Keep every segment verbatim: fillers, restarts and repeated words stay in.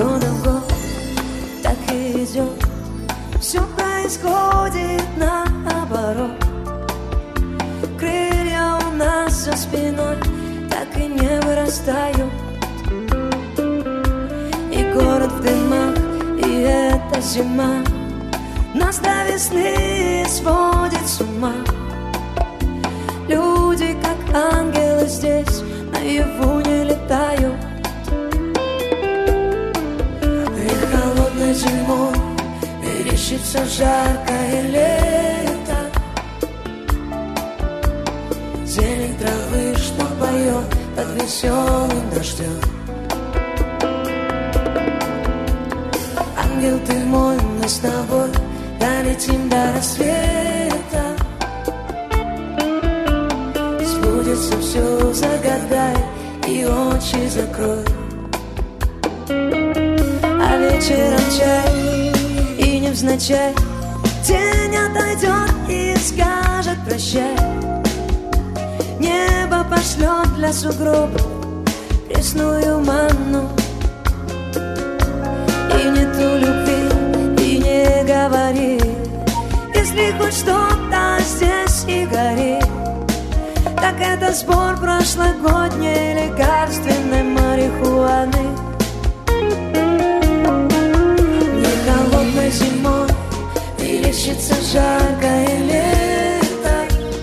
года в год так и идет. Все происходит наоборот. Крылья у нас за спиной так и не вырастают. И город в дымах, и эта зима нас до весны сводит с ума. Люди, как ангелы, здесь наяву не летают. И холодной зимой мерещится жаркое лето. Зелень травы, что поет под веселым дождем. Ангел ты мой, мы с тобой долетим до рассвета. Сбудется все, загадай и очи закрой. А вечером чай, и невзначай тень отойдет и скажет прощай. Небо пошлет для сугробов пресную манну. И нету любви, и не говори, если хоть что-то здесь и горит, так это сбор прошлогодней лекарственной марихуаны. Не холодной зимой мерещится жаркое лето.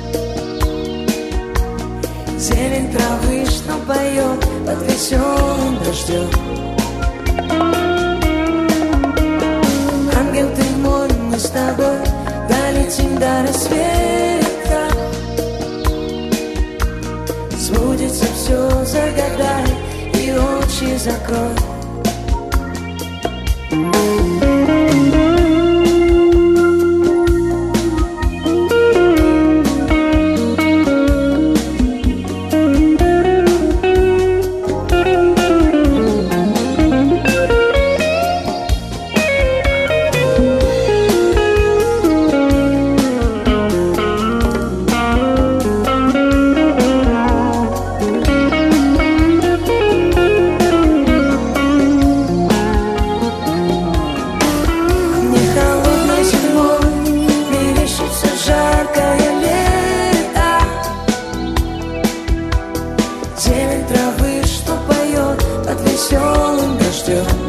Зелень травы, что поет под веселым дождем. Ангел ты мой, мы с тобой долетим до рассвета. Сбудется все, загадай и очи закрой. Зелень травы, что поет под веселым дождем.